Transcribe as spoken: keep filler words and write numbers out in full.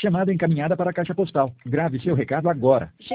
Chamada encaminhada para a caixa postal. Grave seu recado agora.